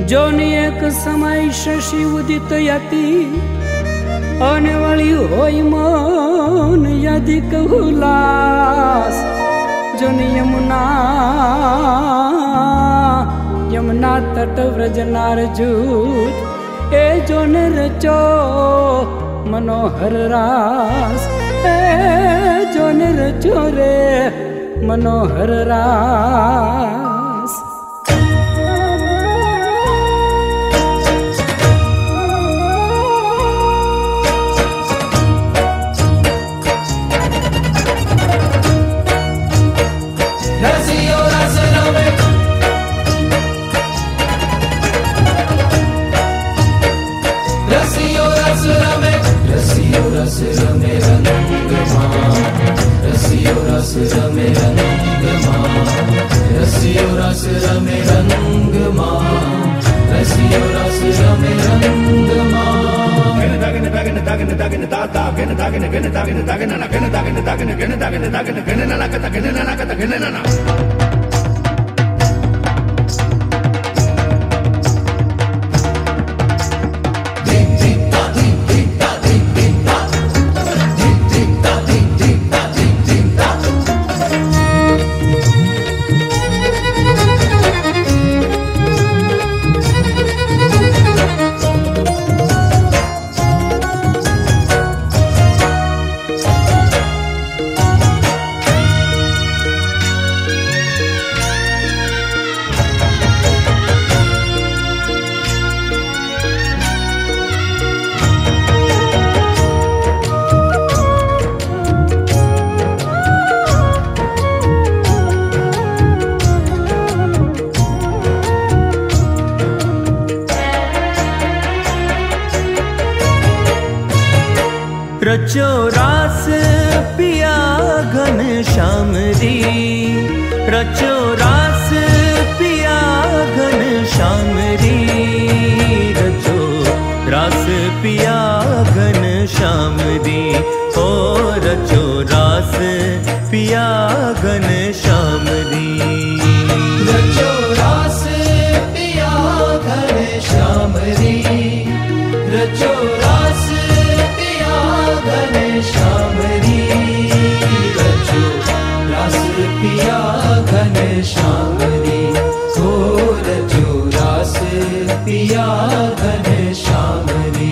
જોની એક સમય શશી ઉદિત યતિ અને વળી હોય મન યદિ કહુલાસ જોની યમુના તટ વ્રજનાર જૂથ એ જોને રચો મનોહર રાસ એ જોને રચો રે મનોહર રાસ रस रमे रंग मां रसियो रस रमे रंग मां रसियो रस रमे रंग मां रसियो रस रमे रंग मां गन दागन दागन दागन दागन दाता गन दागन गन दागन दागन ना गन दागन दागन गन दागन दागन गन ना कत गन ना कत गन ना रचो रास पिया घन श्याम री रचो रास पिया घन श्याम री रचो रास पिया घन श्याम री ओ रचो रास पिया घन श्याम री रचो रास पिया घन श्याम री रचो रास घन श्याम री रचो रास पिया घन श्याम री हो रचो रास पिया घन श्याम री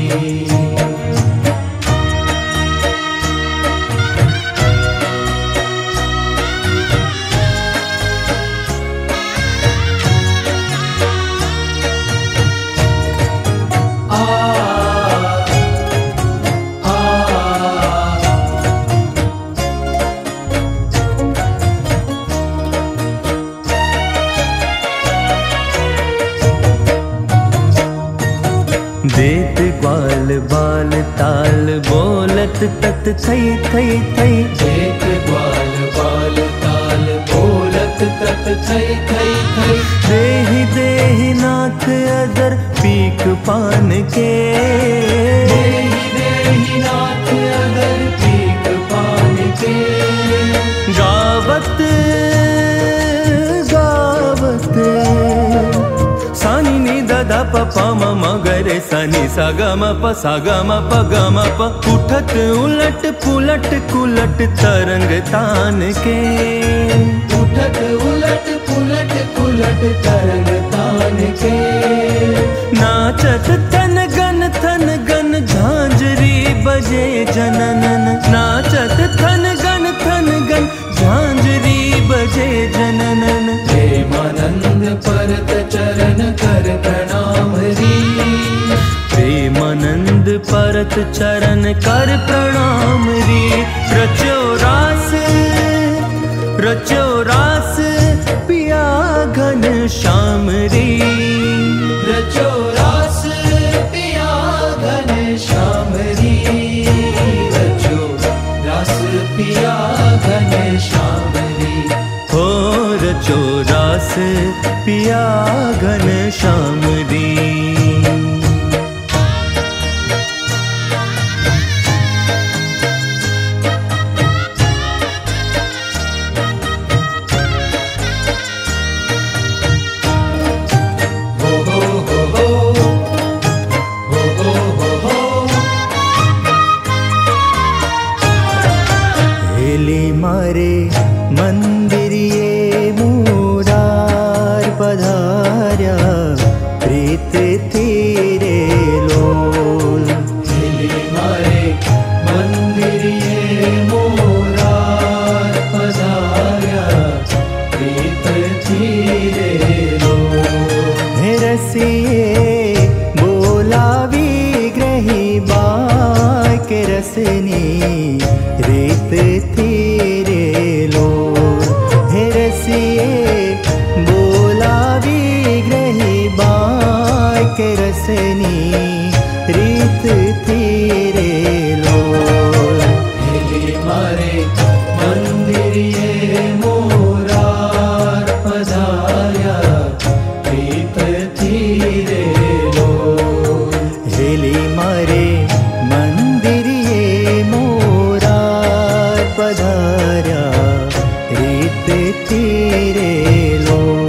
देत ग्वाल बाल ताल बोलत तत थई थई थई देत ग्वाल बाल ताल बोलत तत थई थई थई देहि देहि नाथ अदर पीक पान के देहि देहि नाथ अदर पीक पान के गावत गावत सानी नी दादा पपा मम गरे सनी सगम प सगम प गम प उठत उलट पुलट कुलट तरंग तान के उठत उलट पुलट कुलट तरंग तान के नाचत तन गन झांझरी बजे जननन नाचत तन गन झांझरी बजे जननन प्रेमानंद परत चरण कर प्रणाम री प्रेमानंद परत चरण कर प्रणाम री रचो रास पिया घन श्याम री रचो रास पिया घन श्याम री रचो रास पिया घन श्याम री हो रचो रास पिया घन श्याम री हो मंदिरिये मुरार पधार्या प्रीत तीरे लोल। हेले मारे मंदिरिये मोरार पधार्या प्रीत तीरे लोल। हे रसिए बोलावी ग्रही बाय के रसनी रीत तीरे लोल। हे रसिए बोलावी ग्रही बाय के रसनी रीत तीरे लोल। हेले मारे मंदिरिये मोरार पधार्या प्रीत तीरे लोल। हेली मारे मंदिरिये मोरार पधार्या रीत तीरे लोल।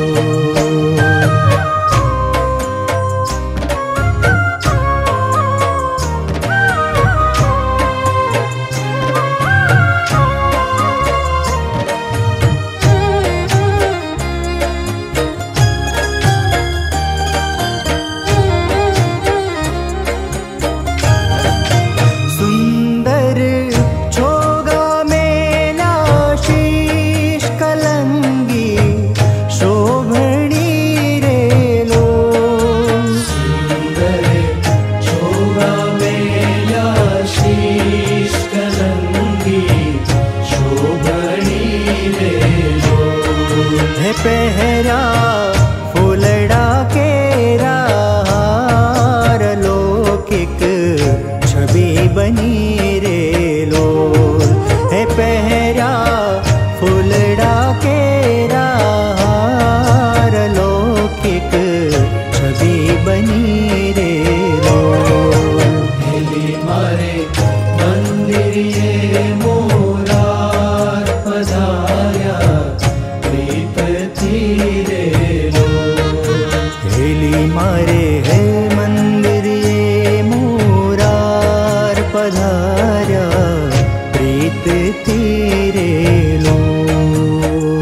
सुंदर छोगा मेला शीश कलंगी शोभणी रे लोल। सुंदर छोगा मेला शीश कलंगी शोभणी रे लोल। है पहरा फुलड़ा केरा हार लौकिक छवि बनी रे लोल। है पहरा फुलड़ा केरा हार लौकिक छवि बनी रे लोल। हेले मारे मंदिरिये मोरार पधार्या प्रीत तीरे लोल। हेली मारे है मंदिरिये मोरार पधार्या प्रीत तीरे लोल।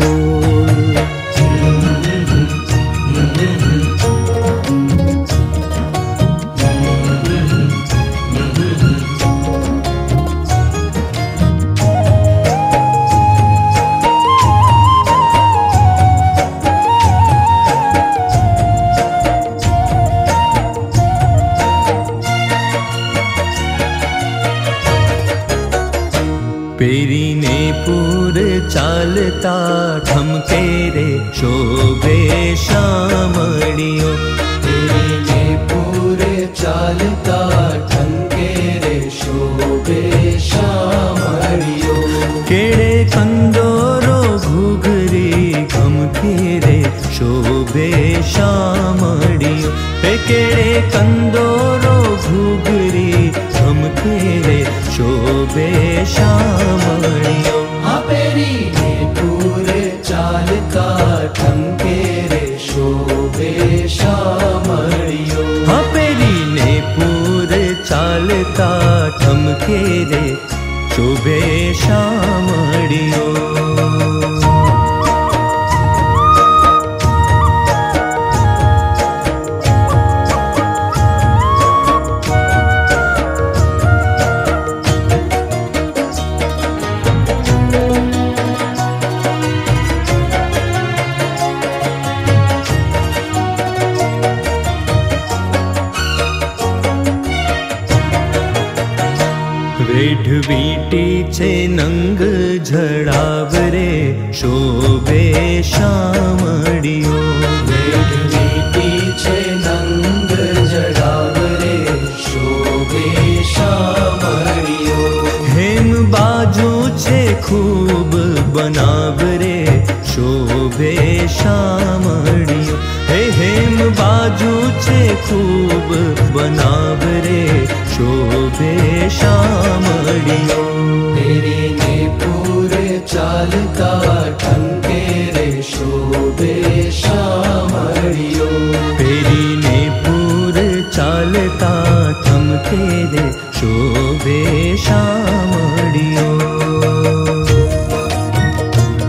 पेरी ने पूर चालता ठमके रे शोभे श्यामड़ियो। तेरे पूरे चालता ठमके रे शोभे श्यामड़ियो। केड़े कंदोरो घुघरी खमके रे शोभे श्यामड़ियो। केड़े कंदोरो घुघरी खमके रे शोभे श्यामड़ियो। हाँ पेरी ने पूरे चालता ठमके रे शोभे श्यामड़ियो। हाँ पेरी ने पूर चालता ठमके रे शोभे श्यामड़ियो। वेढ वीटी छे नंग झड़ाव रे शोभे श्यामड़ियो। वेठ वीटी छे नंग जड़ाव रे शोभे श्यामड़ियो। हेम बाजू छे खूब बनाव रे शोभे श्यामड़ियो। हेम बाजू छे खूब बनाव रे शोभे श्यामड़ियो। तेरी ने पूरे चालता ठमके रे शोभे श्यामड़ियो। तेरी ने पूर चालता ठमके रे शोभे श्यामड़ियो।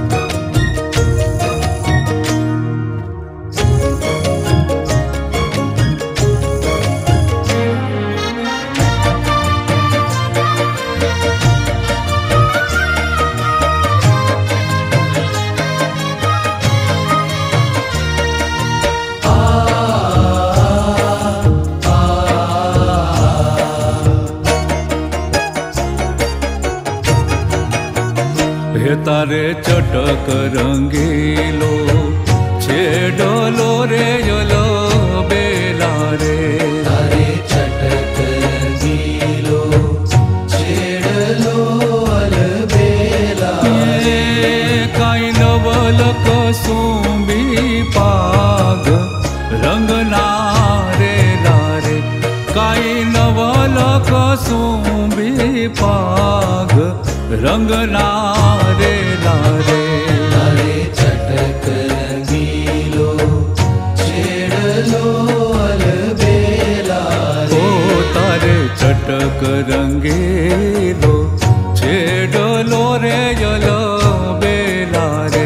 हे तारे चटक रंगीलो छेडलो रे यलो बेला रे तारे चटक रंगीलो छेडलो अलबेला काई नवल कसुंबी पाग रंगना रे लारे काई नवल कसुंबी पाग रंगना रे लारे तारे चटक रंगीलो छेडलो अलबेला रे ओ तारे चटक रंगीलो छेडलो रे यलो बेला रे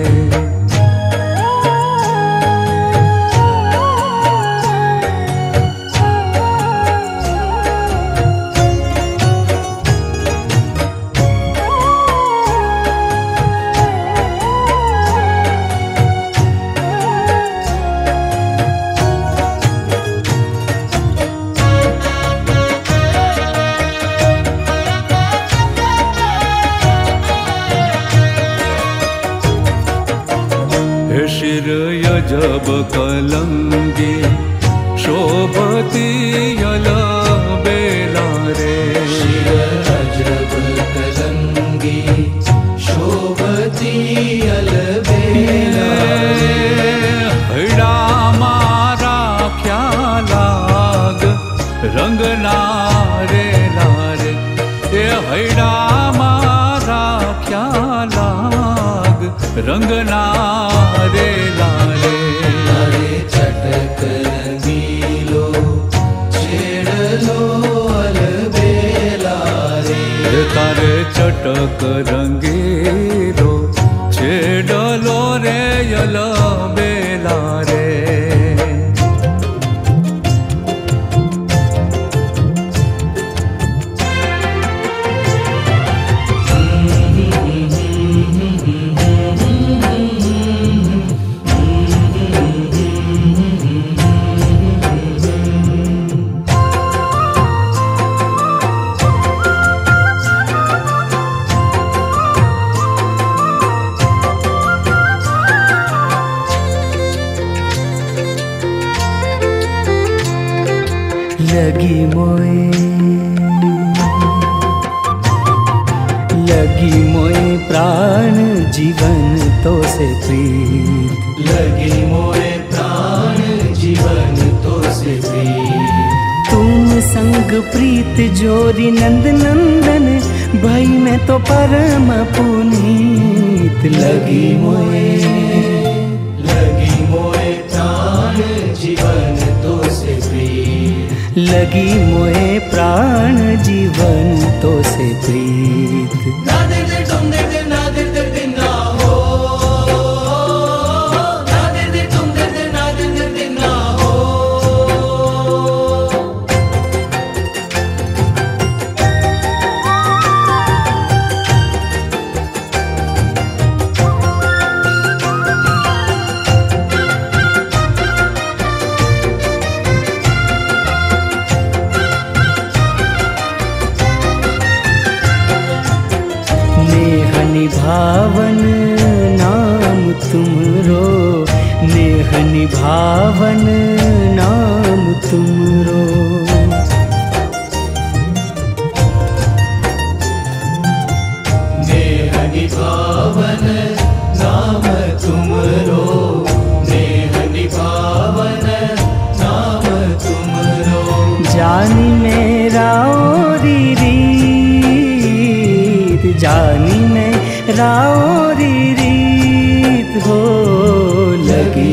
शिर यजब कलंगी शोभती यल बेला रे शिर यजब कलंगी शोभती अलबेला हैड़ा मारा ख्यालाग रंगना रे लारे ए हैड़ा मारा ख्यालाग रंगना रे लारे तारे चटक रंगीलो छेडलो अलबेला रे तारे चटक रंगीलो छेडलो रे यल बेला रे लगी मोए प्राण जीवन तो से प्रीत लगी मोए प्राण जीवन तो से प्रीत तुम संग प्रीत जोरी नंद नंदन भाई मैं तो परम पुनीत लगी मोए प्राण जीवन तो से प्रीत लगी मोए प्राण जीवन तो से प्रीत ना दे दे तुम दे दे ना दे दे दे ना हो ना दे दे तुम दे दे ना दे दे दे ना हो निभावन नाम तुमरो नेह निभावन नाम तुमरो नेह निभावन नाम तुमरो नेह निभावन नाम तुमरो जानी मेरा ओरी रीत जानी मेरा ओरी रीत हो लगी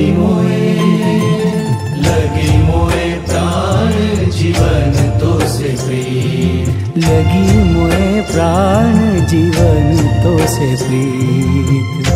मोए प्राण जीवन तो से प्रीत लगी मोए प्राण जीवन तो से प्रीत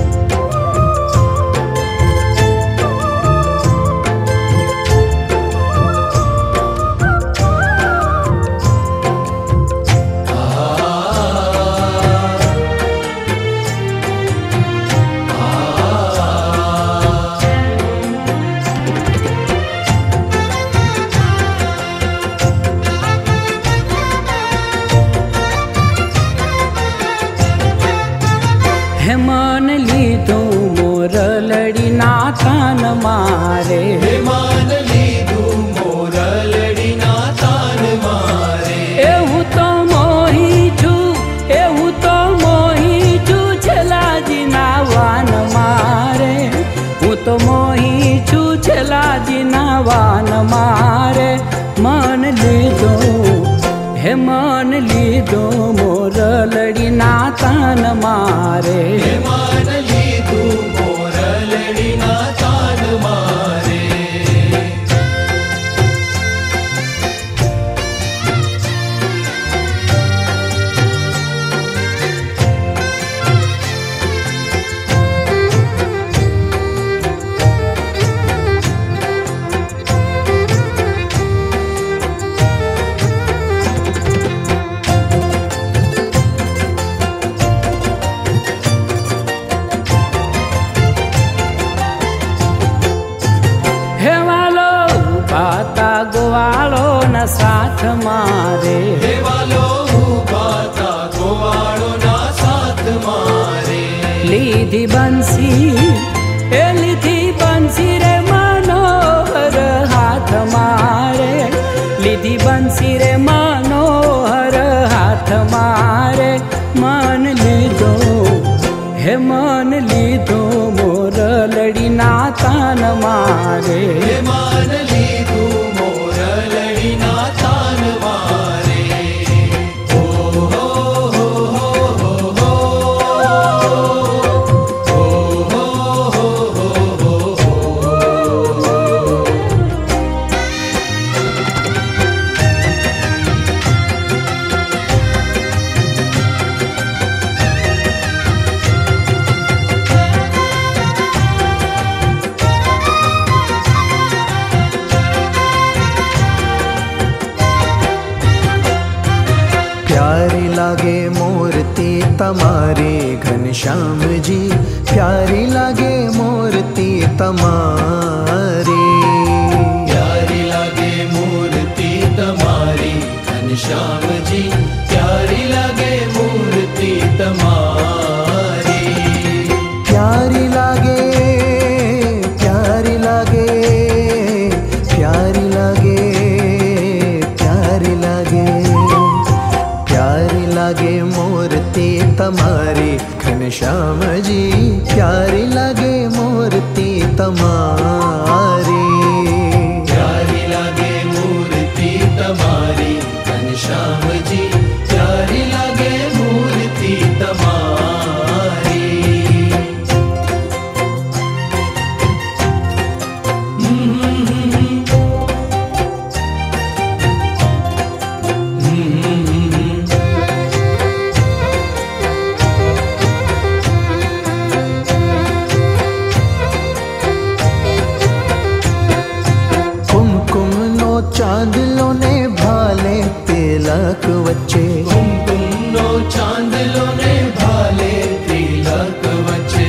मारे। मान लीधु मोरलड़ी ना तान मारे। एवं तो मोही छू, एवं तो मोही छू, छेलाजी ना वान मारे। હું તો મોહી છું છેલાજી ના વાન મારે। મન લીધો હે મન લીધો મોરલડી ના તાન મારે। मान लीधु मोरलड़ी ना तान मारे। ગોવાળો ના સાથ મારે। દેવાલો ઉભાતા ગોવાળો ના સાથ મારે। લીધી બંસી એ લીધી બંસી રે મનોહર હાથ મારે। લીધી બંસી રે મનોહર હાથ મારે। મન લીધો હે મન લીધો મોરલડી ના તાન મારે। मान लीधु मोरलड़ी ना तान मारे। ओ हो हो हो हो हो हो हो। प्यारी लागे मूर्ति तमारी घनश्याम जी। प्यारी लागे मूर्ति तमारी। प्यारी लागे मूर्ति तमारी घनश्याम जी। प्यारी लागे मूर्ति तमारी। प्यारी लागे प्यारी लागे प्यारी लागे प्यारी लागे प्यारी लागे मूर्ति तमारी घनश्याम जी। प्यारी लागे मूर्ति तमारी। प्यारी लागे मूर्ति तमारी घनश्याम जी। प्यारी लागे मूर्ति तमारी। कुमकुम नो चांदलो ने भाले तिलक वच्चे। कुमकुम नो चांदलो ने भाले तिलक वचे।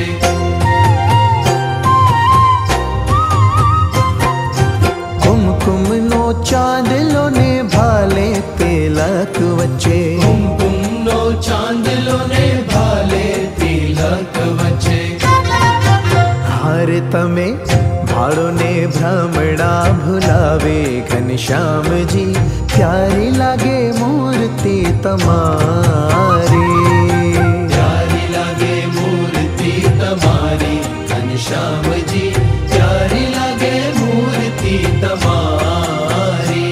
कुमकुम नो चांदलो ने भाले तिलक वच्चे। कुमकुम नो चांदलो ने भाले तिलक वचे। हार तमे भाड़ो ने भ्रमड़ा भुलावे घनश्याम जी। प्यारी लागे मूर्ति तमारी। प्यारी लागे मूर्ति तमारी घनश्याम जी। प्यारी लागे मूर्ति तमारी।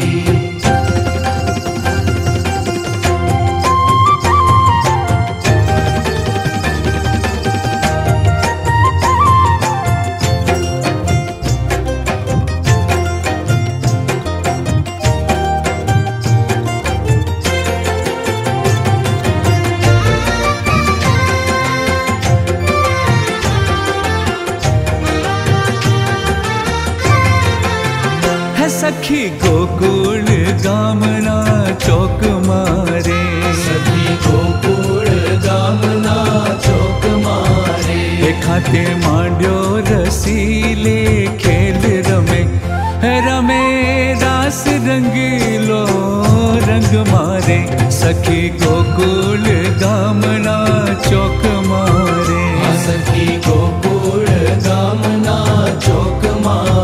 सखी गोकुल गामना चौक मारे। सखी गोकुल गामना चौक मारे। खाते मांड्यो रसीले खेल रमे। रमे रास रंगीलो रंग मारे। सखी गोकुल गामना चौक मारे। सखी गोकुल गामना चौक मारे।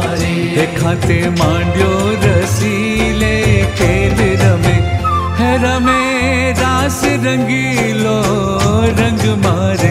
खाते मांड्यो रसीले खेल रमे, है रमे रास रंगीलो रंग मारे।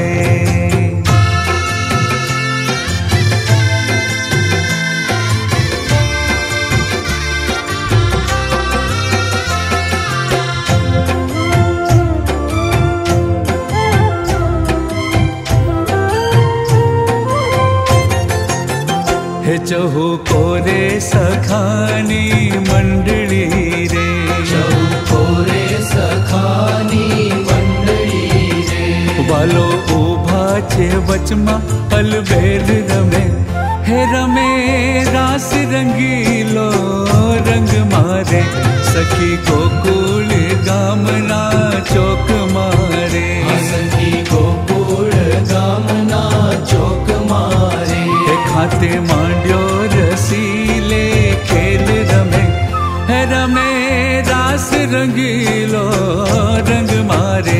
चहु कोरे सखानी मंडली रे, चहु कोरे सखानी मंडली रे। वालो उभा छे वचमा अलबेल रमे, हे रमे रास रंगीलो रंग मारे। सखी गोकुल गामना चौक मारे, सखी गोकुल गामना चौक मारे। खाते मांड्यो रसीले खेल रमे, है रमे रास रंगीलो रंग मारे।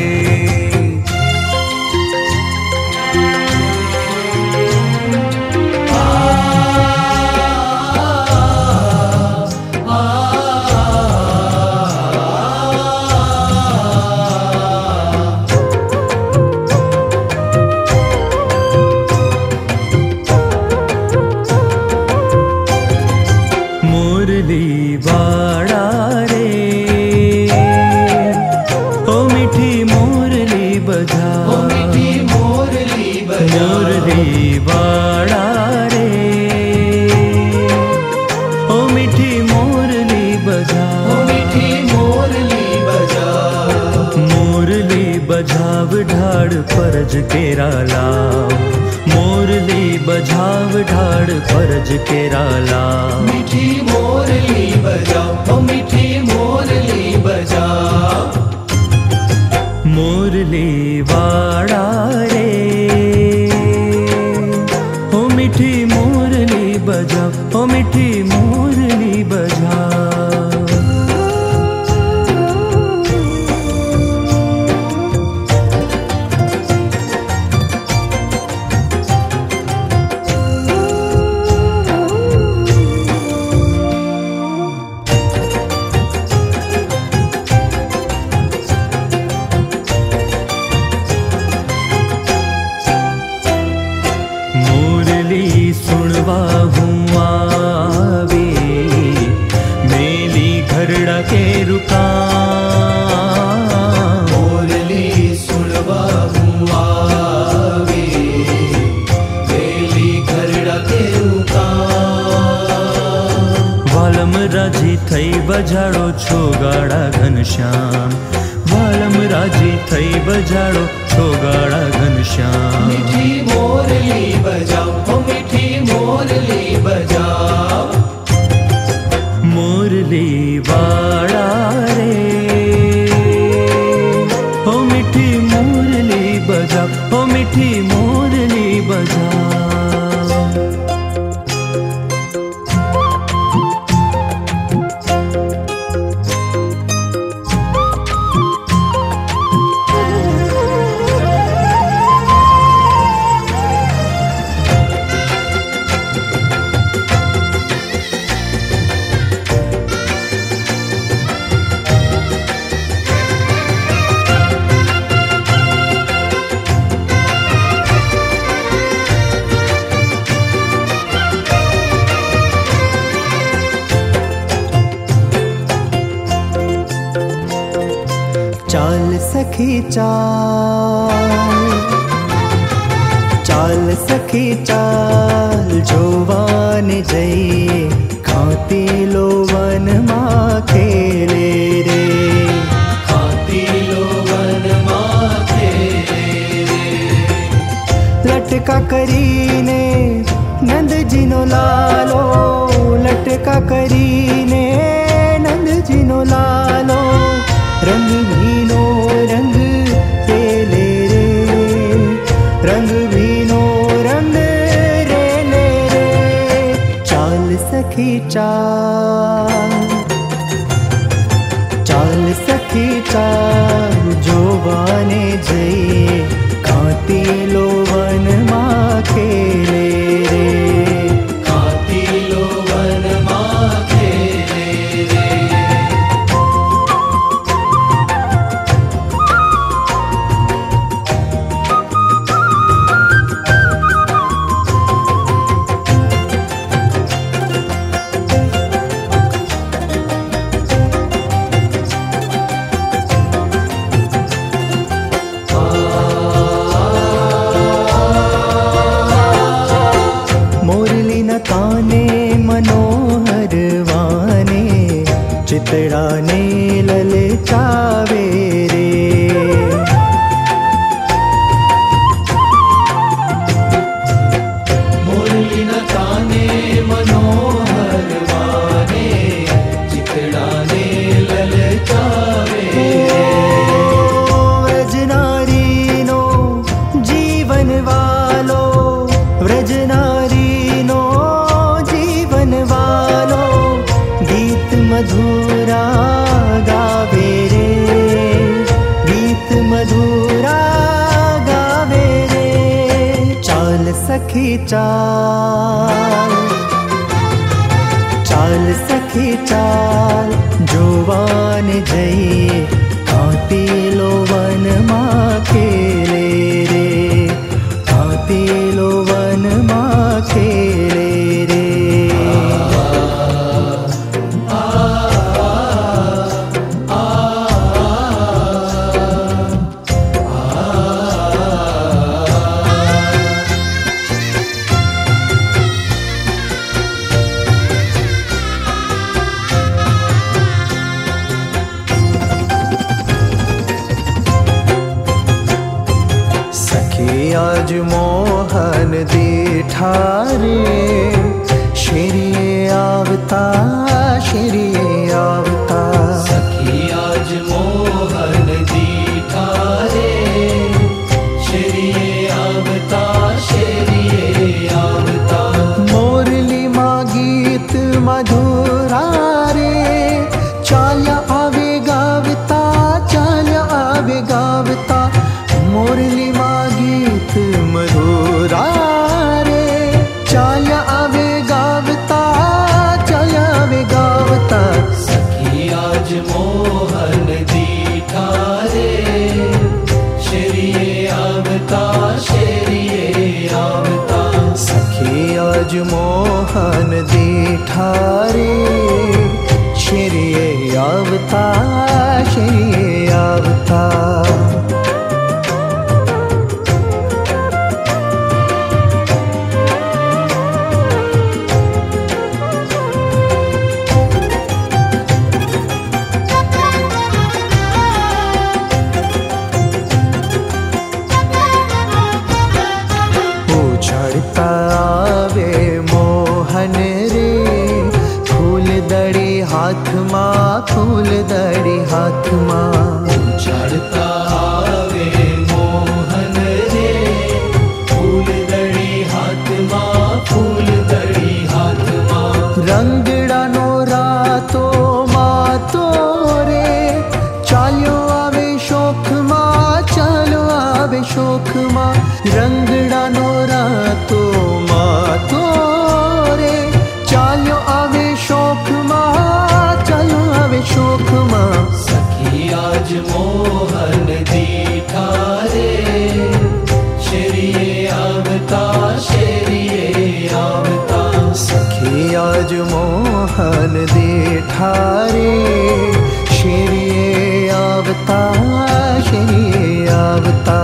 फरज केरा लाव, मोरली बजाव ढाड़ फरज केरा लाव। मीठी मोरली बजाओ, ओ मीठी मोरली बजाओ। मोरली वाड़ा रे, ओ मीठी मोरली बजाओ, ओ मीठी मोरली बजाओ। के रुका मोरली सुनवा हुआवे, मेली घरड़ा के रुका। वालम राजी थई बजाड़ो छोगाड़ा घनश्याम, वालम राजी थई बजाड़ो छोगाड़ा घनश्याम। मीठी मोरली बजाओ, ओ मीठी मोरली बजाओ। मोरली वाड़ा रे, ओ मीठी मोरली बजा, ओ मीठी मोरली बजा। चाल सखी चाल, चाल सखी चाल, जोवान जइए खाती लो वन माँ खेले रे। खाती लो वन माँ खेले रे। लटका करीने नंद जिनो लालो, लटका करीने नंद जिनो लालो। रंग भीनो रंग रेले रे, रंग भीनो रंग रेले रे। चाल सखी चाल, चाल सखी चाल, जोवाने जइए खाती लो वन माँ खेले रे। खाती लो वन ललचावे रे। मुरली न ताने मनोहर वाने, चितड़ाने ललचावे रे। व्रजनारी नो जीवन वालो, व्रजनारी नो जीवन वालो, गीत मधुरा गावे रे, गीत मधुरा गावे रे। चाल सखी चाल, चाल सखी चाल, जोवान जइए कांति लो वन माँ खेले रे, कांति लो वन माँ खेले रे। आज मोहन दिठारे, शेरिए आवता, शेरिए आवता। सखी आज मोहन दिठारे, शेरिए आवता, शेरिए आवता। मोरली माँ गीत मधुरा रे, चाल्या आवे गावता, चाल्या आवे गावता। मोरली माँ गीत मधुरा रे, चाल्या आवे गावता, चाल्या आवे गावता। सखी आज मोहन दिठारे, शेरिए आवता, शेरिए आवता। सखी आज मोहन दिठारे, शेरिए आवता, शेरिए आवता। आवे मोहन रे, फूल दड़ी हाथ माँ, फूल दड़ी हाथ माँ। चढ़ता आवे मोहन रे, फूल दड़ी हाथ माँ, फूल दड़ी हाथ माँ। रंगड़ा नो रातो माँ तो रे, चालो आवे शोक माँ, चालो आवे शोक माँ। रंगड़ा नो रातो माँ तो रे, चालो आवे शोक माँ, चालो आवे शोक माँ। सखी आज मोहन दिठारे, शेरिए आवता, शेरिए आवता। सखी आज मोहन दिठारे, शेरिए आवता, शेरिए आवता।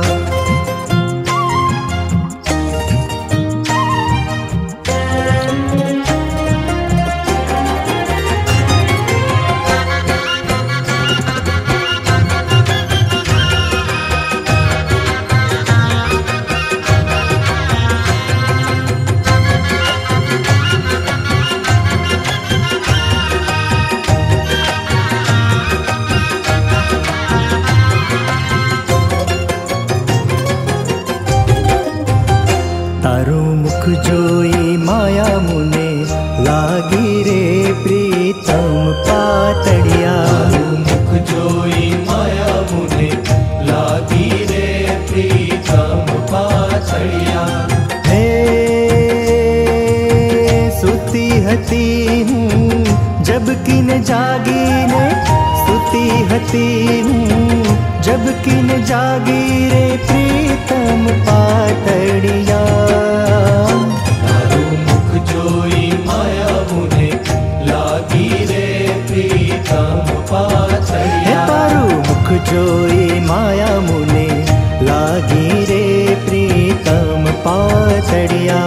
तारो मुख जोई माया मुने, लागी रे प्रीतम पातड़िया। मुख जोई माया मुने, लागी रे प्रीतम पातड़िया। हे सुती हती हूँ जब किन जागी ने, सुती हती हूँ जब किन जागी रे प्रीतम पातड़िया। तारो मुख जोई माया मुने, लागी रे प्रीतम पातड़िया। तारो मुख जोई माया मुने, लागी रे प्रीतम पातड़िया।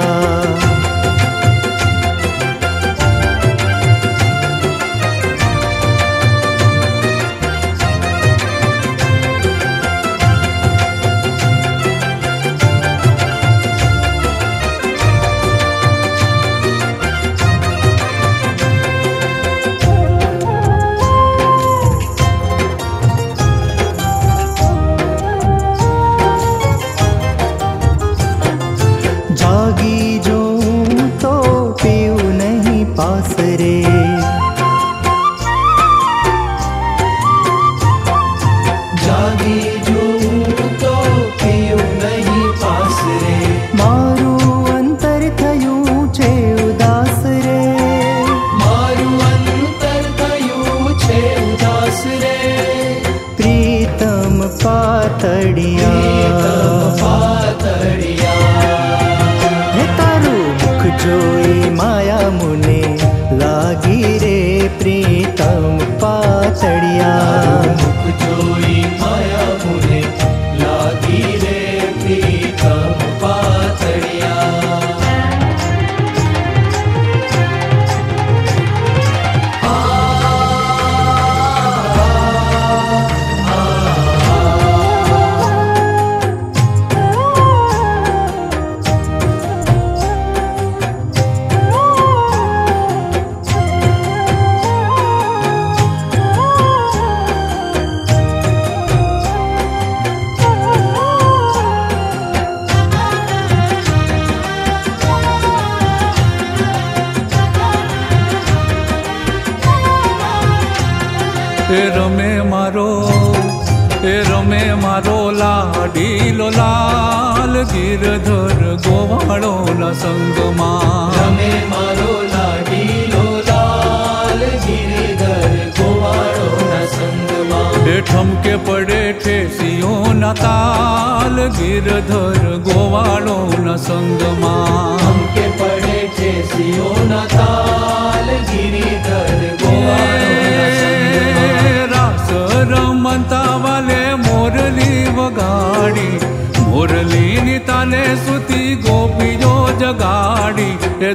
પાતળિયા હે તારું મુખ જોઈ માયા મુને લાગી રે પ્રીતમ પાતળિયા મુખ જોઈ માયા મુને લાગી રે પ્રીતમ પાતળિયા રમે મારો લાડીલો લાલ ગિરધર ગોવાળો ના સંગમાં રમે મારો લાડીલો લાલ ગિરધર ગોવાળો ના સંગમાં ઠમકે પડે ઠેસીઓ ના તાલ ગિરધર ગોવાળો ના સંગમાં ઠમકે પડે ઠેસીઓ ના તાલ ગિરધર ગોવાળો ના સંગમાં રાસ રમતા વાલે મોરલી વગાડી મોરલીની તાલે સુતી ગોપીઓ જગાડી એ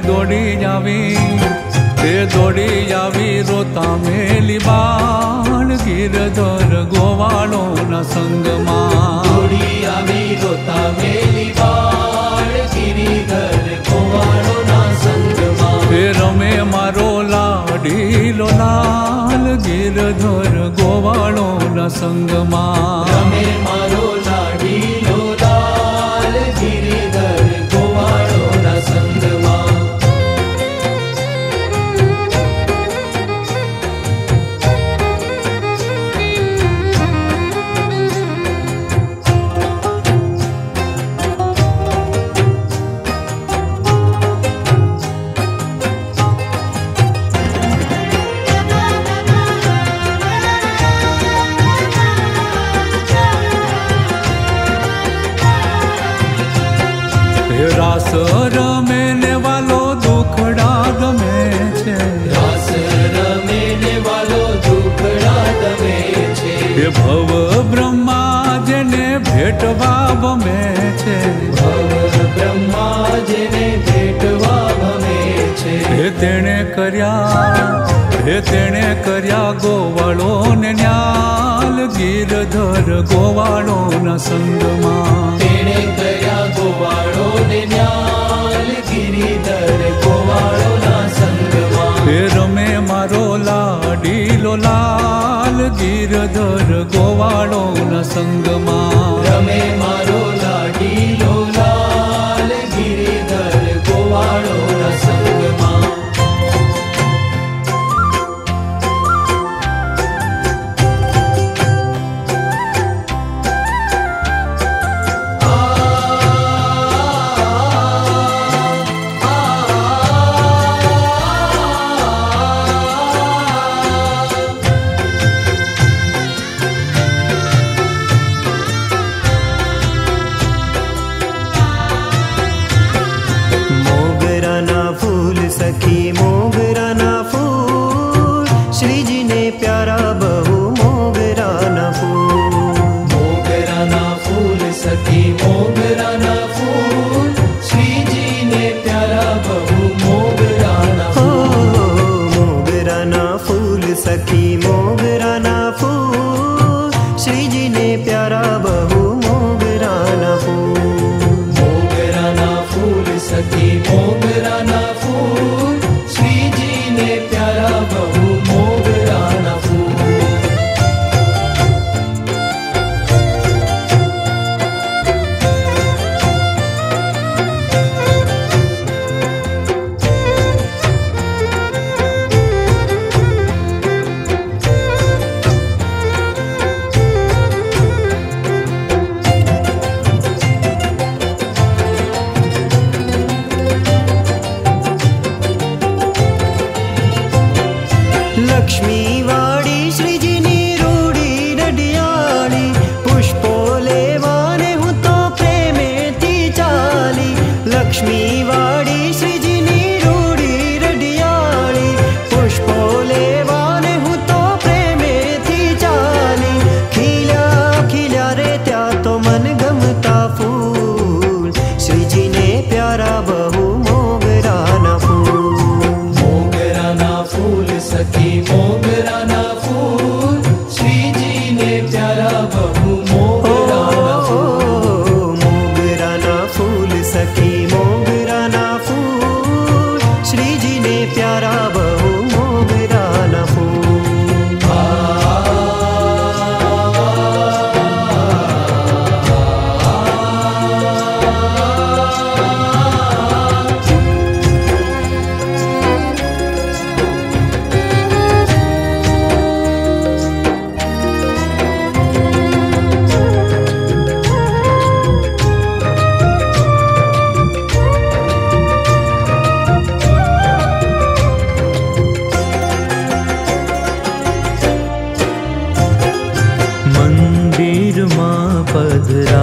દોડી આવી રોતા મેલી બાળ ગિરધર ગોવાળો ના સંગમાં દોડી આવી રોતા મેલી બાળ ગિરધર ગોવાળો ના સંગમાં રમે મારો લાડીલો લાલ ગિરધર ગોવાળો ના સંગમાં રમે મારો લાડીલો લાલ ગિરધર ગોવાળો ના સંગમાં રાસ રમે ને વાલો દુખડા ગમે છે રાસ રમે ને વાલો દુખડા ગમે છે એ ભવ બ્રહ્મા જેને ભેટવા ગમે છે ભવ બ્રહ્મા જેને ભેટવા ગમે છે તેણે કર્યા ગોવાળો ને ન્યાલ ગિરધર ગોવાળો ના સંગમાં તેણે કર્યા ગોવાળો ને ન્યાલ ગિરધર ગોવાળો ના સંગમાં રમે મારો લાડીલો લાલ ગિરધર ગોવાળો ના સંગમાં રમે મારો લાડીલો લાલ ગિરધર ગોવાળો ના સંગમાં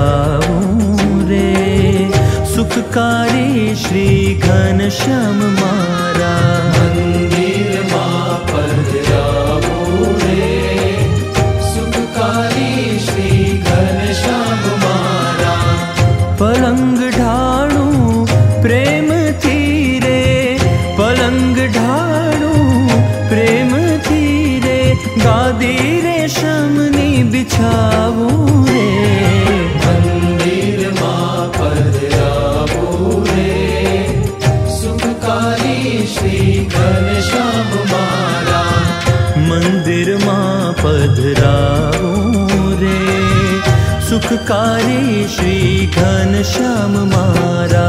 बिछाऊं रे सुखकारी श्री घनश्याम मारा मंदिर मां पधराऊं रे सुखकारी श्री घनश्याम मारा पलंग ढाणू प्रेम तीरे पलंग ढाणू प्रेम तीरे गादी रेशमनी बिछाऊं रे मंदिर मां पधराऊं रे सुखकारी श्री घनश्याम मारा मंदिर मां पधराऊं रे सुखकारी श्री घनश्याम मारा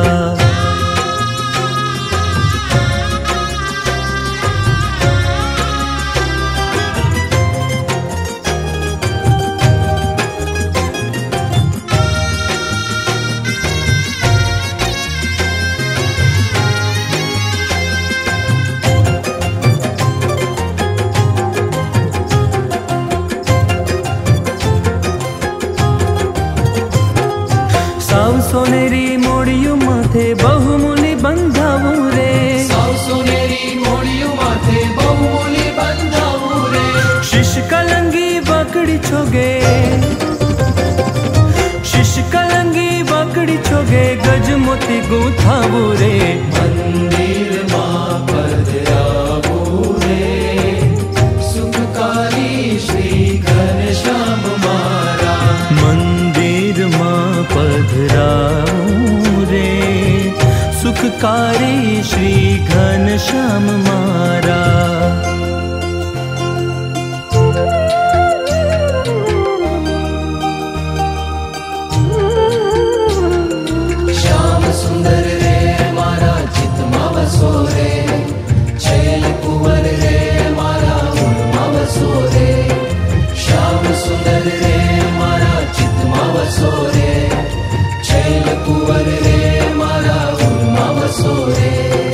साव सोनेरी मोड़ियों माथे बहुमूली बंधाऊं रे साव सोनेरी मोड़ियों माथे बहुमूली बंधाऊं रे शिश कलंगी बकड़ी छोगे शिश कलंगी बकड़ी छोगे गज मोती गुथाऊं रे मंदिर मां पधराऊं रे सुखकारी श्री घनश्याम मारा मंदिर मां पधराऊं रे सुखकारी श्री घनश्याम मारा श्याम सुंदर रे मारा चित्मा बसो रे छैल कुंवर रे मारा उर्मा बसो रे श्याम सुंदर रे मारा चित्मा बसो रे छैल कुंवर रे मारा उर्मा बसो रे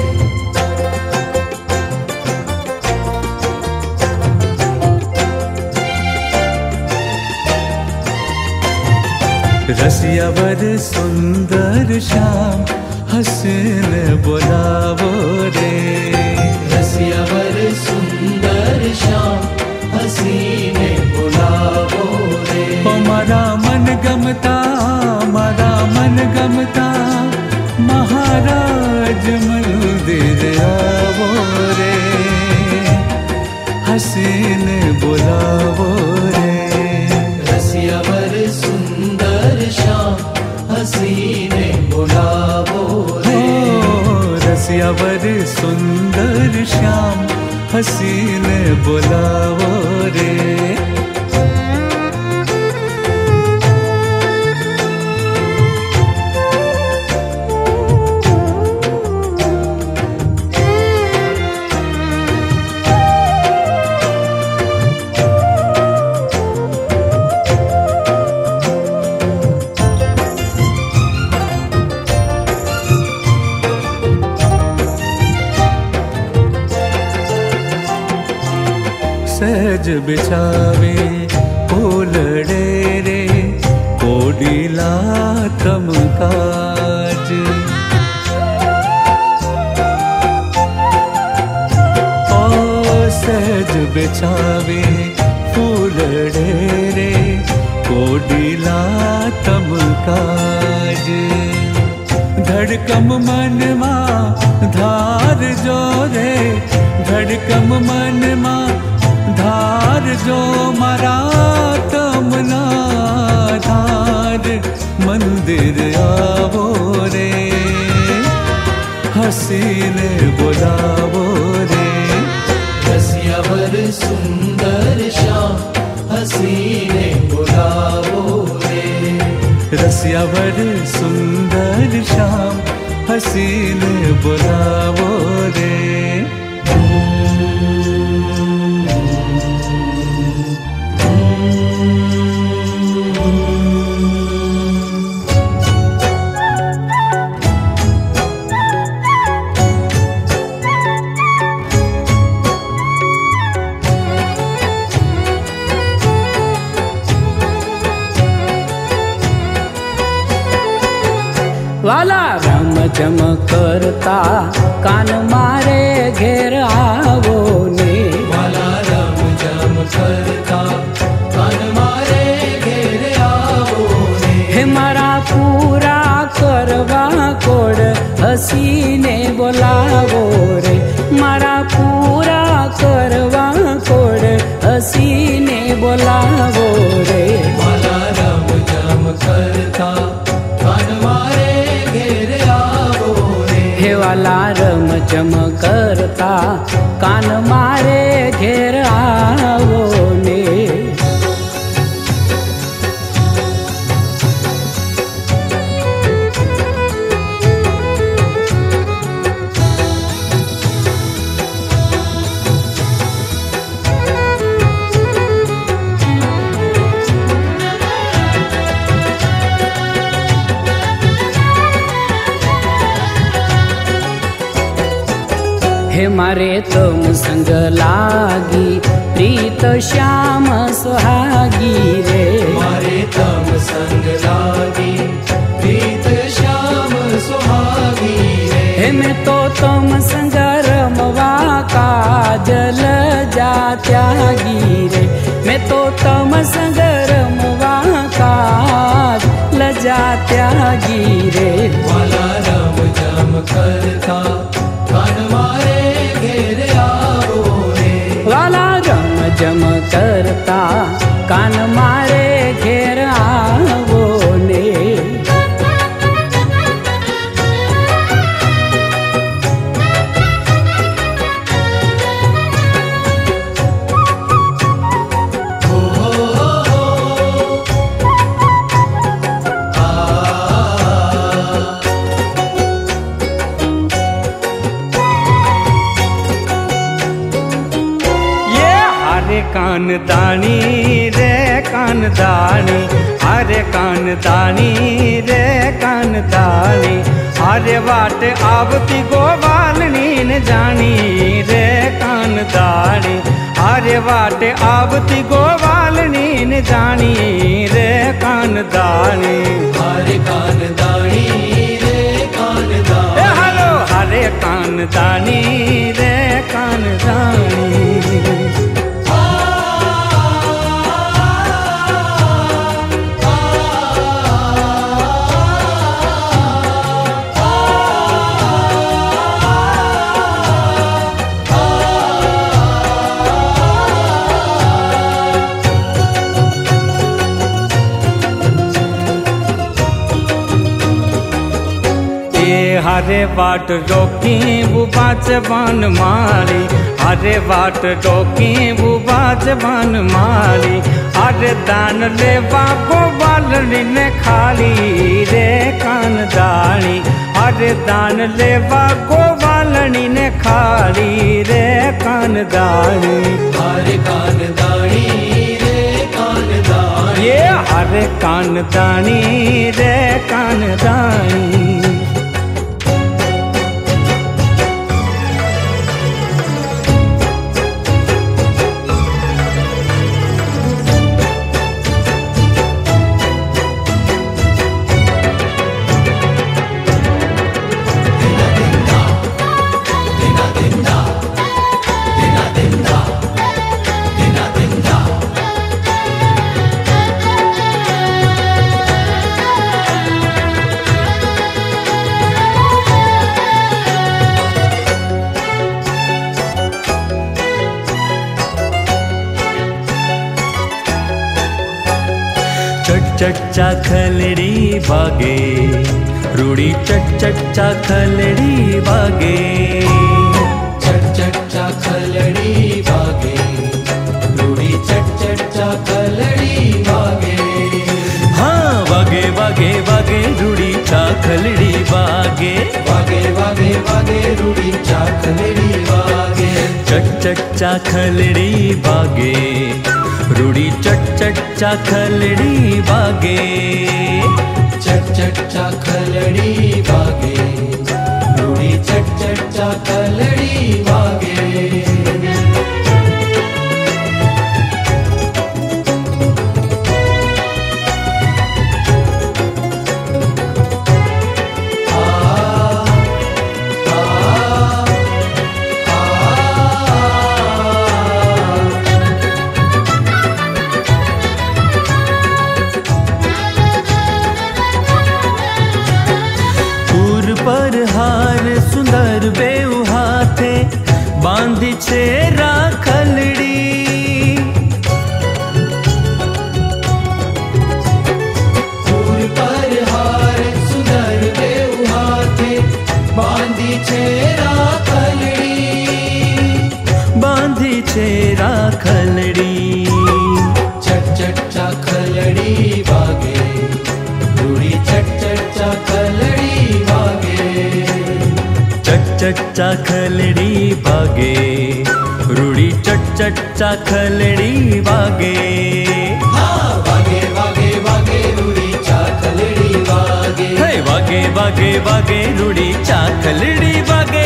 रसियावर सुंदर श्याम हसीन बोलावो रे रसियावर सुंदर श्याम हसीने बुलावो रे हमारा मन गमता महाराज मंदिर आवो रे हसीन बोलावो रे रसियावर सुंदर श्याम हसीने बुलावो रे रसियावर सुंदर श्याम हसीन बोलावो रे सहज बिछावे फूलड़े रे कोडिला तम काज ओ सहज बिछावे फूलड़े रे कोडिला तम काज धड़कम मन मा धार जो रे धड़कम मन मा धार जो मरा तमना धार मंदिर आवो रे हसीन बोलावो रे रसियावर सुंदर श्याम हसीने बुलावो रे रसियावर सुंदर श्याम हसीन बोलावो रे वाला रम जम करता कान मारे घेर आवो ने, वाला रम जम करता कान मारे घेर आवो ने। हे मारा पूरा करवा कोड हसीने बोलावो रे, मारा पूरा करवा कोड हसीने बोलावो रे। वाला रम जम करता कान मारे घेर आवो रे। हे वाला रम जम करता कान मारे घेर आवो ने। हे मारे तुम संग लागी प्रीत श्याम सुहागी रे, मारे तम संग लागी प्रीत श्याम सुहागी रे। हे मैं तो तुम संग रमवा काजल जा त्यागी रे, मैं तो तुम संग रमवा काजल जा त्यागी रे। वाला रम जम करता कान मारे घेर आवो रे। वाला रम जम करता कान मारे घेर आवो ने। कानदानी रे कानदानी, अरे कानदानी रे कानदानी, अरे वाट आवती गोवालनी न जानी रे कानदानी, अरे वाट आवती गोवालनी न जानी रे कानदानी। हरे कानदानी रे कानदानी, हेलो हरे कानदानी रे कानदानी। हरे बाट रोकी वो बाजबान मारी, हरे बाट रोकी वो बाजबान मारी, अरे दान लेवा गोवालनी ने खाली रे कानदानी, अरे दान लेवा गोवालनी ने खाली रे कानदानी। हरे कानदानी रे कानदानी, ये हरे कानदानी रे कानदानी। चच्चा खलड़ी बागे रूड़ी चच्चा खलड़ी बागे, चच्चा खलड़ी बागे रूड़ी चच्चा खलड़ी बागे। हाँ वागे वागे वागे रूड़ी चा खलड़ी बागे, वागे वागे वागे रूड़ी चा खलड़ी बागे। चच्चा खलड़ी बागे रूड़ी चच्चा खलड़ी बागे, चच्चा खलड़ी बागे रूड़ी चच्चा खलड़ी बागे। सुंदर बेउ हाथे बांधी छे राखलड़ी। फूल पर हार सुंदर बेउ हाथे बांधी छे राखलड़ी। बांधी छे राखलड़ी। चट चट चाखलड़ी वागे रूड़ी चट चट चाखलड़ी वागे। चट चट चाखलड़ी वागे रूड़ी चट चट चाखलड़ी वागे। हाँ वागे वागे वागे रूड़ी चाखलड़ी वागे। हे वागे वागे वागे रूड़ी चाखलड़ी वागे।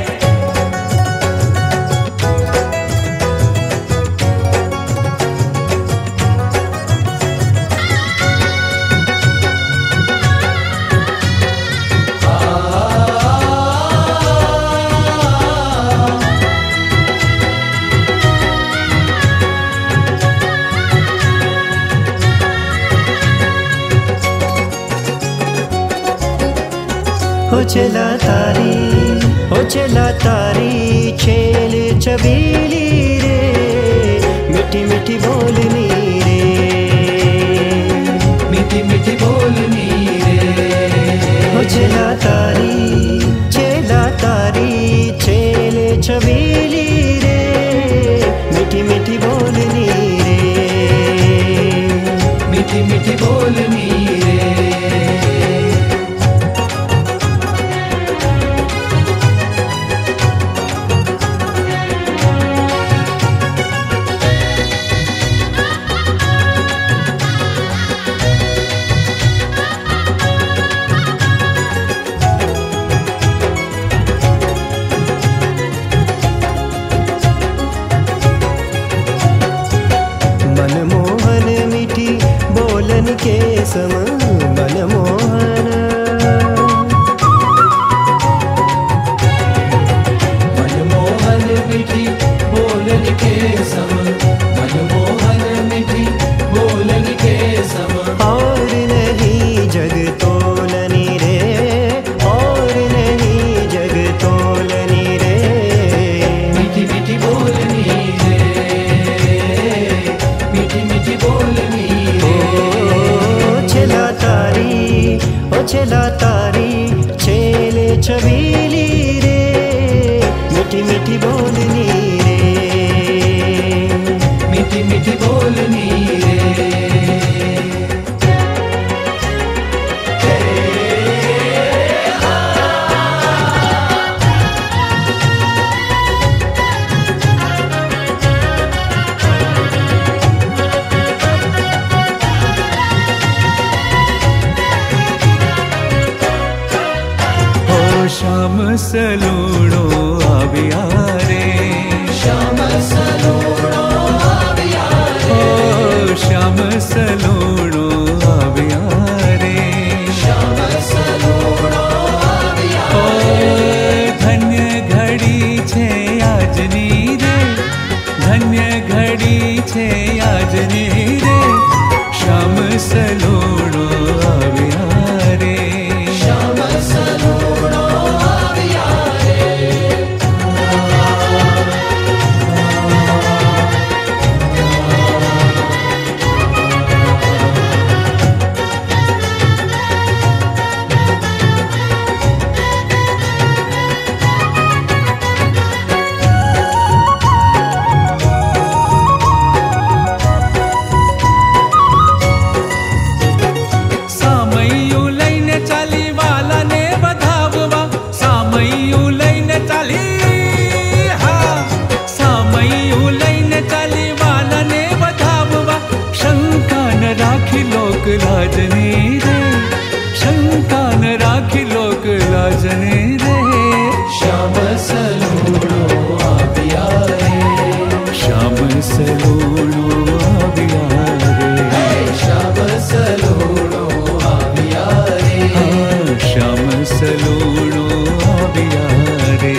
हो चला तारी छेल छबीली रे, मीठी मीठी बोलनी रे, मीठी मीठी बोलनी रे। हो चला तारी छेल छबीली रे, मीठी मीठी बोलनी रे, मीठी मीठी बोलनी रे। मनमोहन मीठी बोलन के सम मनमोहन, मनमोहन मीठी बोलन के सम, मनमोहन मीठी बोलन के सम। और नहीं जग तोलनी रे, और नहीं जग तोलनी रे, मीठी मीठी बोलनी रे, मीठी मीठी बोलनी रे। ओ चला तारी छेले छबीली रे, मीठी मीठी बोलनी रे, मीठी मीठी बोलनी रे। श्याम सलूणो आविया रे, श्याम सलूणो आविया रे, ओ श्याम सलूणो आविया रे, श्याम सलूणो आविया ओ धन्य घड़ी छे आजनी रे, धन्य घड़ी छे आजनी रे, श्याम सलूणो आविया रे, श्याम सलूणो आविया रे। सामैયું લઈને ચાલી વાલાને વધાવવા, સામૈયું લઈને ચાલી, હા સામૈયું લઈને ચાલી વાલાને વધાવવા, શંકા ન રાખી લોક લાજની રે, શંકા ન રાખી લોક લાજની રે, श्याम सलूणो आविया रे, શ્યામ સલૂણો આવ્યા રે, श्याम सलूणो आविया रे, હા શ્યામ સલૂણો આવ્યા રે।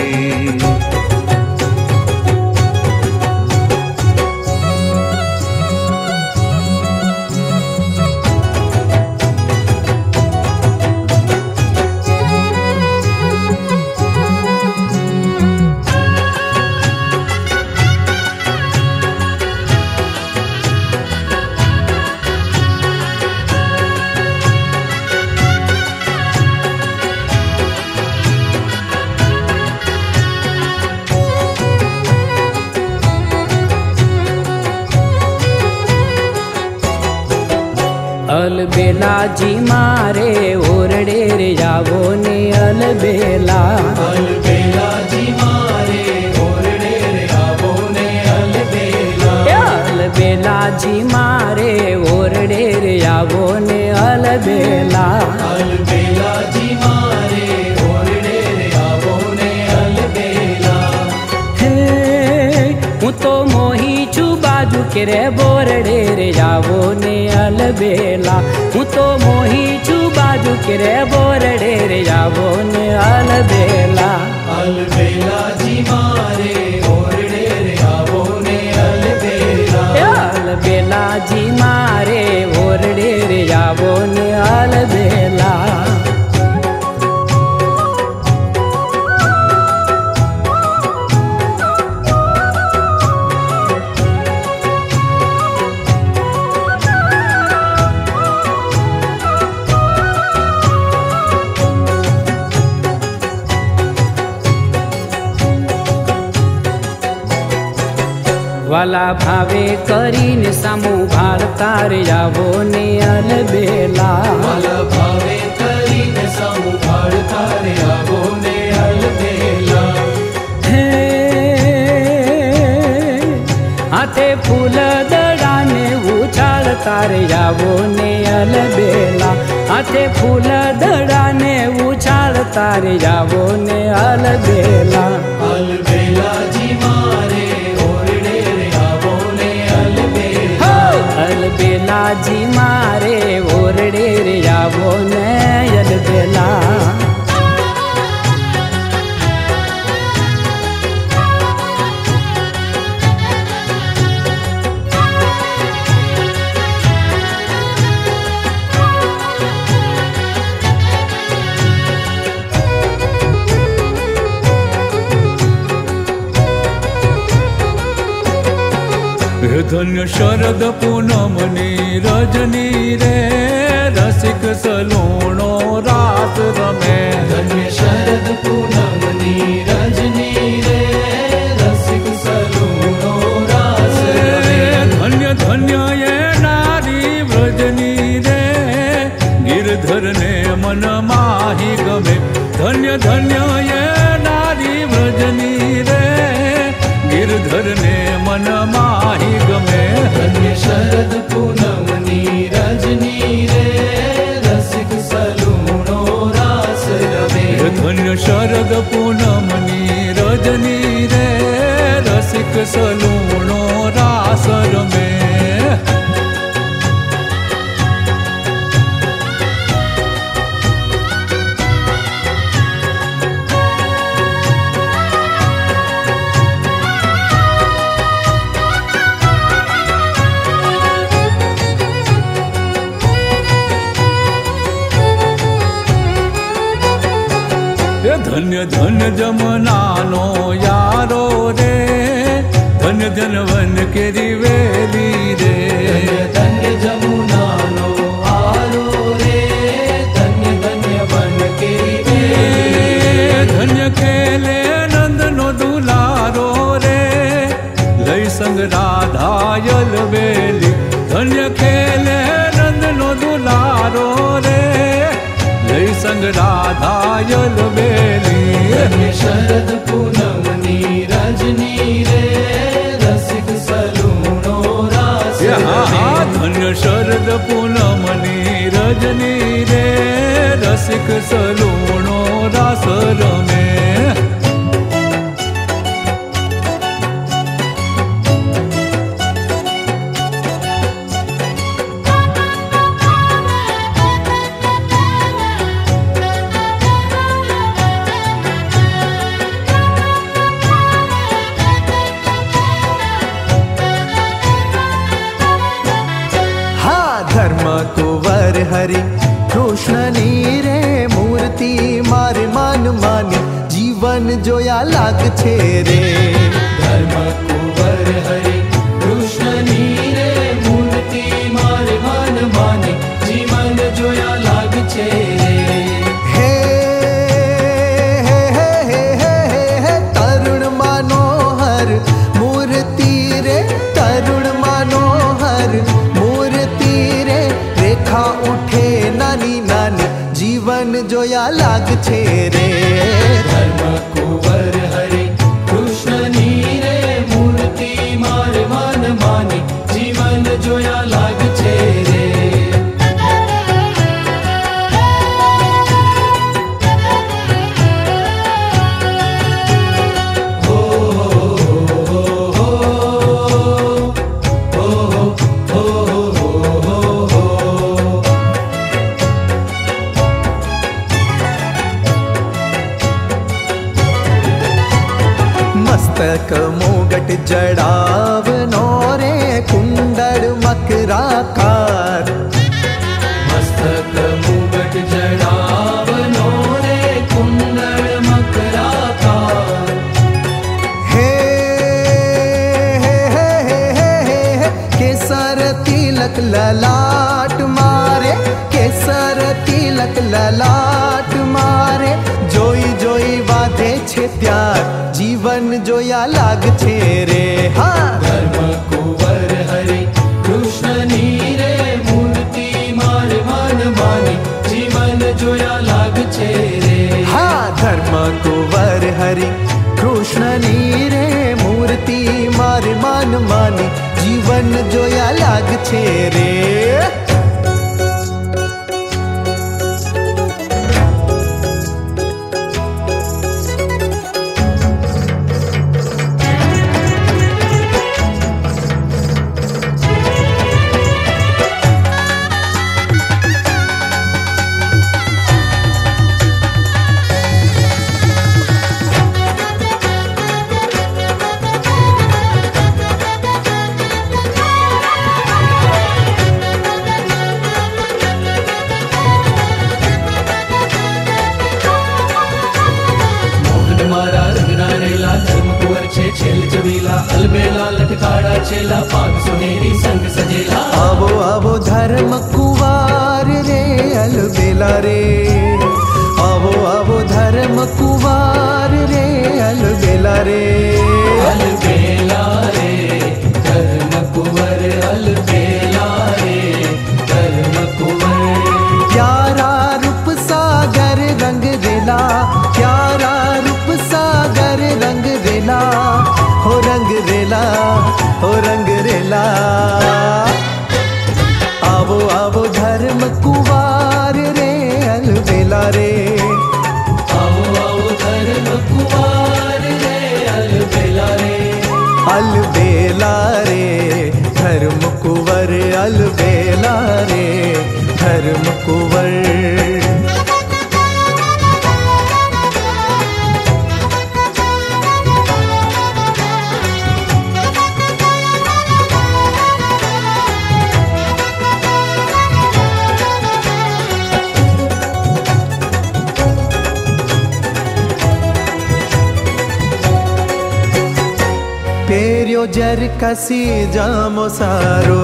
अलबेलाजी मारे ओरडे रे जावो ने अलबेला। अलबेलाजी मारे ओरडे रे आवो ने अलबेला। अलबेलाजी मारे ओरडे रे आवो ने अलबेला। अलबेलाजी मारे ओरडे रे आवो ने अलबेला। हे हूँ तो मोही छू बाजू के रे बोरडे रे जावो ने अलबेला। हूँ तो मोही छू बाजू के रे बोरडे रे जावो ने अलबेला। अलबेलाजी मारे ओरडे रे आवो ने अलबेला। अलबेलाजी मारे ओरडे रे जावो ने अलबेला। वाला भावे करीने सामू भारता रे जावो ने अलबेला। वाला भावे करीने सामू भारता रे आवो ने अलबेला। हे हाथे फूल दड़ाने उछालता रे जावो ने अलबेला। हाथे फूल दड़ाने उछालता रे जावो ने अलबेला। अलबेलाजी मारे ओरडे रे आवो ने अलबेला। अलबेलाजी मारे ओरडे रे जावो ने अलबेला। धन्य शरद पूनमनी रजनी रे रसिक सलूणो रात रमे। धन्य शरद पूनमनी रजनी रे रसिक सलूणो रास रमे। धन्य धन्य ये नारी व्रजनी रे गिरधर ने मन माही गमे। धन्य धन्य ये नारी व्रजनी रे गिरधर ने मन माही गमे। धन्य शरद पूनमनी रजनी रे रसिक सलूणो रास रमे। धन्य शरद पूनमनी रजनी रे रसिक सलूणो रास रमे। धन्य धन्य जमुनानो यारो रे धन्य धन्य वन केरी वेली रे। धन्य जमुनानो आरो रे धन्य धन्य वन केरी वेली। धन्य खेले नंदनो दुलारो रे लई संग राधा अलबेली। धन्य खेले नंदनो दुलारो रे लई संग राधा अलबेली। धन्य शरद पूनमनी रजनी रे रसिक सलूणो रास रमे। धन्य शरद पूनमनी रजनी रे रसिक सलूणो रास रमे। कुंवर हरि कृष्ण नी रे मूर्ति मारे मान मानी जीवन जोया लाग छे रे। धर्म कुंवर हरि कृष्ण नी रे मूर्ति मारे मान माने जीवन जोया लाग छे रे। हे हे हे हे हे हे तरुण मनोहर मूर्ति रे तरुण मनोहर मूर्ति रे रेखा उठे जीवन जोया लाग छे रे। धर्म कुंवर हरे कृष्ण नीरे मूर्ति मार मन मानी जीवन जोया लाग छे रे। मस्तक मुगट जड़ावनो रे कुंडल मकराकार। मस्तक मुगट जड़ावनो रे कुंडल मकराकार। हे हे हे हे हे हे केसर तिलक ललाट मारे, केसर तिलक ललाट मारे। जोई जोई वादे छे प्यार जीवन जोया लाग छे रे। हाँ धर्म कुंवर हरे कृष्ण नीरे मूर्ति मार मन मानी जीवन जोया लाग छे रे। हाँ धर्म कुंवर हरि कृष्ण नीरे मूर्ति मार मान मानी जीवन जोया लाग छे रे। छेल चबीला अलबेला लटकाड़ा चेला पाग सुनेरी संग सजेला। आवो आवो धर्म कुवार रे अलबेला रे। आवो आवो धर्म कुवार रे अलबेला रे। अलबेला रे धर्म कुंवर अलबेला रे धर्म कुंवर। प्यारा रूप सागर रंग रेला, प्यारा रूप सागर रंग रेला। हो रंग रेला, हो रंग रेला। आवो आवो धर्म कुवार रे अलबेला रे। आओ आओ धर्म कुंवर रे अलबेला रे। अलबेला रे धर्म कुंवर अलबेला रे धर्म कुंवर। पेरियो जर कसी जामो सारो,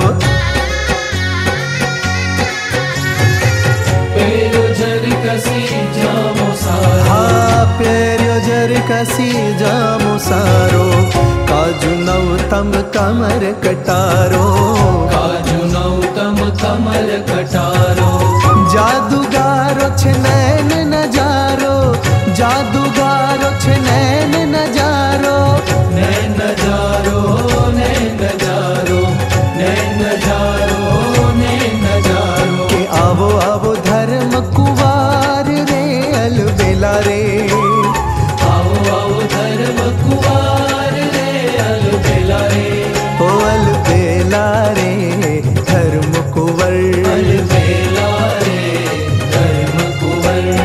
पेरियो जर कसी जामो सारो। हाँ पेरियो जर कसी जामो सारो। काजू नौतम कमर कटारो, काजू नौतम कमल कटारो। जादूगारो छे नैन नजारो, जादूगारो छे नैन नजारो। नैन नजारो नैन नजारो नैन नजारो नैन नजारो। के आवो आवो धर्म कुवार रे अलबेला रे। आओ आओ धर्म कुंवर रे अलबेला रे। ओ अलबेला रे धर्म कुंवर। अलबेला रे धर्म कुंवर।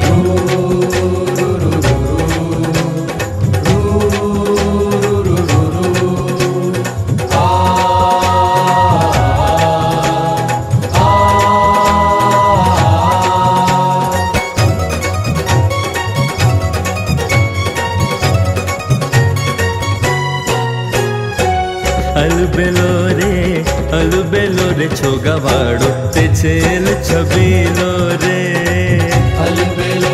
अलबेलो रे छोगावाड़ो ते छेल छबीलो रे। अलबेलो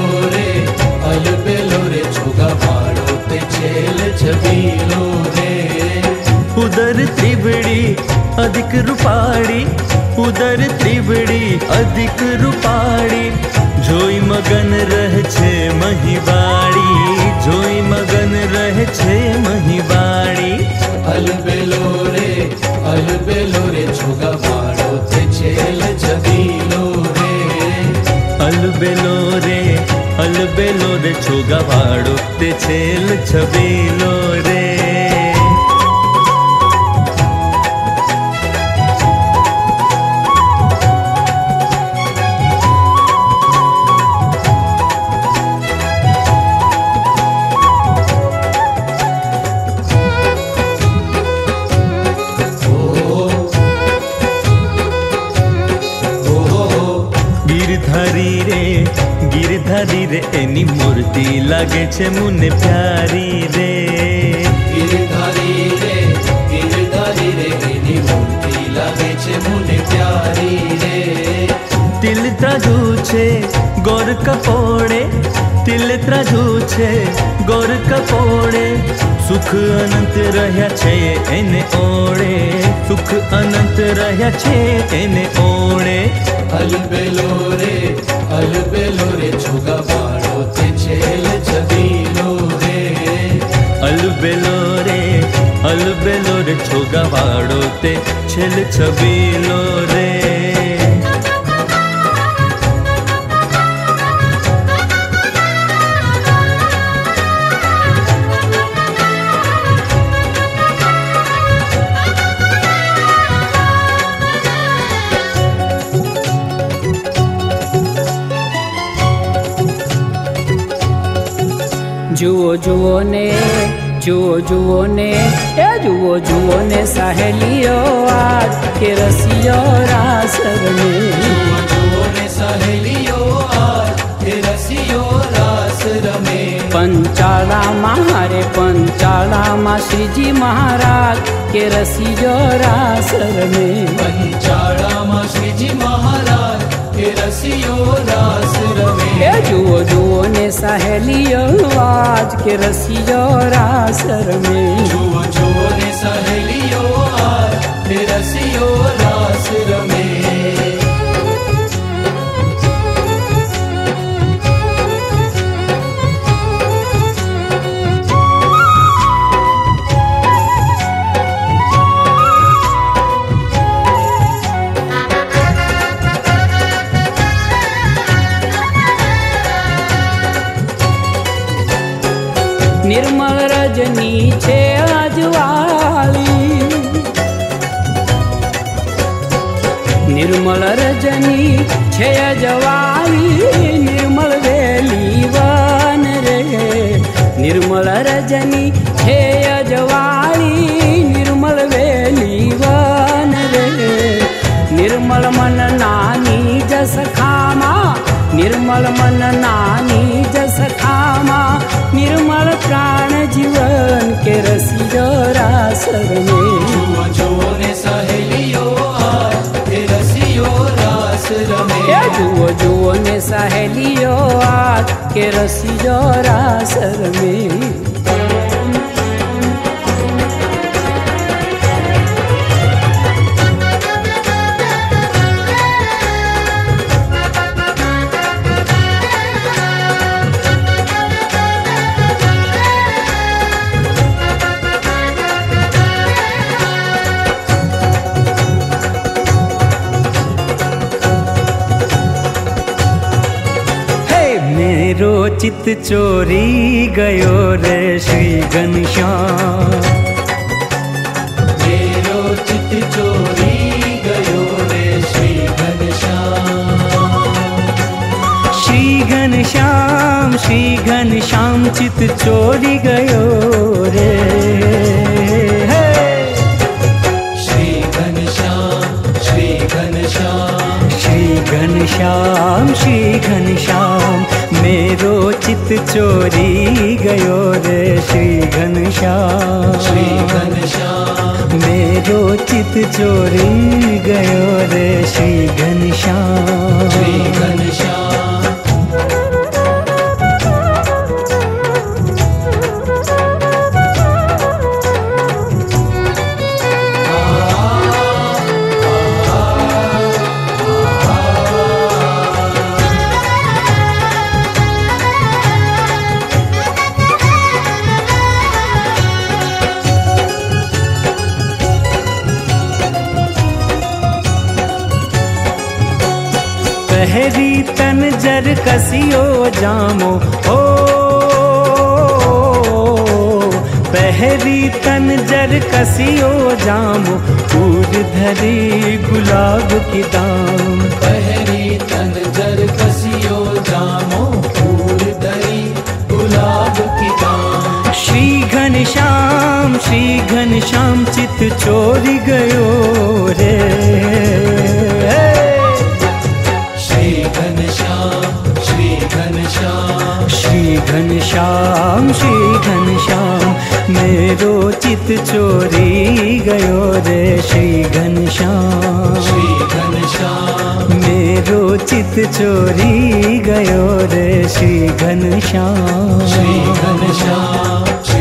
रे छोगावाड़ो ते छेल छबीलो रे। उधर त्रिबड़ी अधिक रूपाड़ी, उधर त्रिबड़ी अधिक रूपाड़ी। रे अलबेलो रे छोगावाड़ो ते छेल छबीलो रे। गिरधारी रे एनी मूर्ति लागे छे मुने प्यारी रे। गिरधारी रे एनी मूर्ति लागे छे मुने प्यारी रे। तिल त्राजू छे गोर कपोड़े, तिल त्राजू छे गोर कपोड़े, सुख अनंत रह्या छे एने ओड़े, सुख अनंत रह्या छे एने ओड़े। अलबेलो रे छोगावाड़ो ते छेल छबीलो रे। अलबेलो रे छोगावाड़ो ते छेल छबीलो रे। जुओ जुओ ने जुओ ने सहेलियो आज के रसियो रास रमे। जुओ ने सहेलियो आज के रसियो रास रमे। पंचाला मारे पंचाला मा श्रीजी महाराज के रसियो रास रमे। पंचाला मा श्रीजी महाराज के रसियो रास रमे। जुओ ने सहेलियो आज के रसियो रास रमे। जुओ ने सहेलियो आज के रसियो रास रमे। निर्मल रजनी छे अजवाली, निर्मल रजनी छे अजवाली, निर्मल वेली वन रे। निर्मल रजनी छे अजवाली, निर्मल वेली वन रे। निर्मल मन नानी जस खामा, निर्मल मन नानी जस खामा, निर्मल प्राण जीवन के रसियो रास रमे। जुओ ने सहेलियो आज के रसियो रास रमे। जुओ ने सहेलियो आज के रसियो रास रमे। मेरो चित चोरी गयो रे श्री घनश्याम। मेरो चित चोरी गयो रे श्री घनश्याम। श्री घनश्याम चित चोरी गयो रे। श्री घनश्याम श्री घनश्याम मेरो चित चोरी गयो रे श्री घनश्याम। मेरो चित चोरी गयो रे श्री घनश्याम। पहरी तन जर कसियो जामो ओ पहरी तन जर कसियो जामो फूल धरी गुलाब की दाम पहरी तन जर कसियो जामो फूल धरी गुलाब की दाम श्री घनश्याम चित चोरी गयो रे श्री घनश्याम श्री घनश्याम श्री घनश्याम मेरो चित चोरी गयो रे श्री घनश्याम मेरो चित चोरी गयो रे श्री घनश्याम श्री घनश्याम